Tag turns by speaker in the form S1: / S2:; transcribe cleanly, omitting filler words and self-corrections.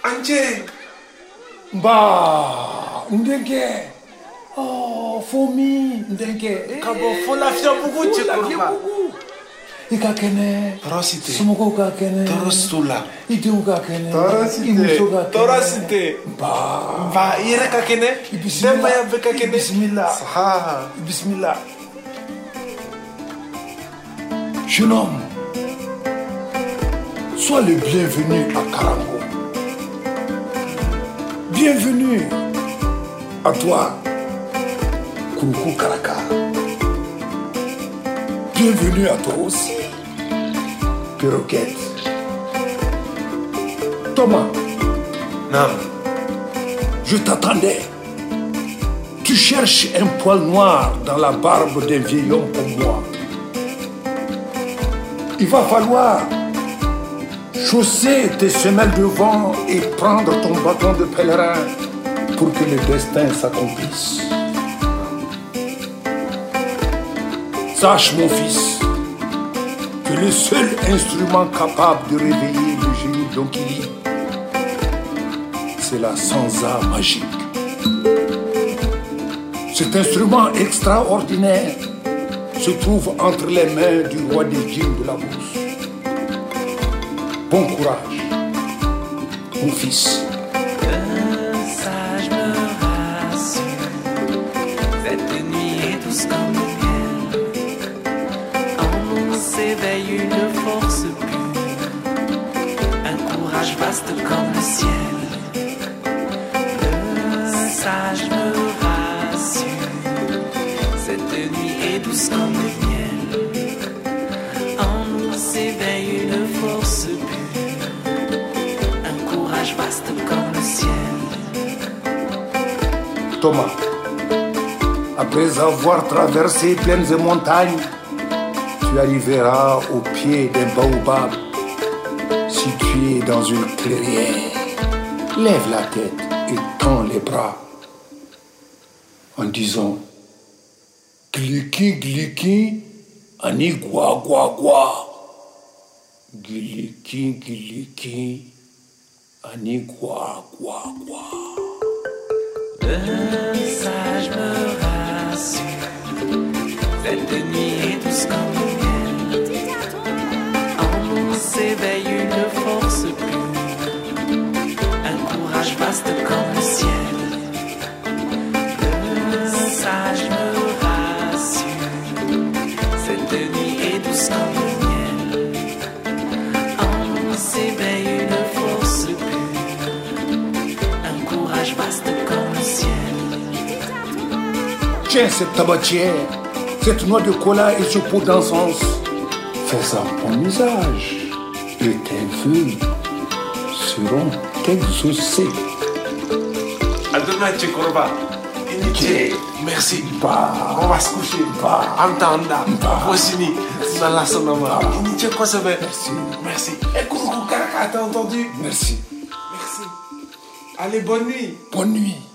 S1: Anje.
S2: Bah, ndenge. Oh, fomi, ndenge.
S1: Kabo, faut la fier beaucoup, tu vois.
S2: Ikakene.
S1: Torosité.
S2: Sumuko kakene.
S1: Torosula.
S2: Idiou kakene.
S1: Torosité. Torosité. Bah, ire kakene. Demba ya be kakene.
S2: Bismillah.
S1: Ah.
S2: Bismillah. Jeune homme, sois le bienvenu à Karango. Bienvenue à toi, Kouroukou Karaka. Bienvenue à toi aussi, Perroquette. Thomas.
S1: Non.
S2: Je t'attendais. Tu cherches un poil noir dans la barbe d'un vieil homme comme moi. Il va falloir chausser tes semelles de vent et prendre ton bâton de pèlerin pour que le destin s'accomplisse. Sache, mon fils, que le seul instrument capable de réveiller le génie d'Onkili, c'est la sansa magique. Cet instrument extraordinaire se trouve entre les mains du roi des djinns de la bourse. Bon courage, mon fils.
S3: Le sage me rassure, cette nuit est douce comme le miel. En nous s'éveille une force pure, un courage vaste comme le ciel. Le sage me rassure, cette nuit est douce comme le miel. En nous s'éveille une force pure, un courage vaste comme le ciel.
S2: Thomas, après avoir traversé plaines et montagnes, tu arriveras au pied d'un baobab situé dans une clairière. Lève la tête et tends les bras en disant gliki gliki ani gwa gwa gwa. Gliki gliki ani gwa gwa gwa.
S3: Le sage me rassure, cette nuit est douce comme le miel. En nous s'éveille une force pure, un courage vaste comme le ciel. Le sage me rassure, cette nuit est douce comme le miel. En nous s'éveille une force pure, un courage vaste comme le ciel.
S2: Tiens cette tabatière, cette noix de cola et ce pot d'encens. Fais-en bon usage et tes vœux seront exaucés.
S1: Adonai Tchekoroba. Initié. Merci.
S2: Bah.
S1: On va se coucher.
S2: Bah.
S1: Antanda.
S2: Bah.
S1: Fosini. Nala Sonama. Initié quoi ça va?
S2: Merci.
S1: Merci. Et Kouroukou Karaka, t'as entendu?
S2: Merci.
S1: Merci. Allez, bonne nuit.
S2: Bonne nuit.